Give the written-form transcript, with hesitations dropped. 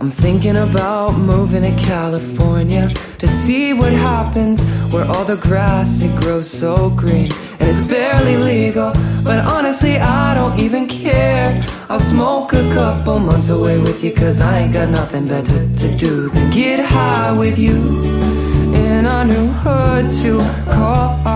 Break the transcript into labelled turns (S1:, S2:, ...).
S1: I'm thinking about moving to California to see what happens where all the grass, it grows so green. And it's barely legal, but honestly I don't even care. I'll smoke a couple months away with you, cause I ain't got nothing better to do than get high with you in our new hood to call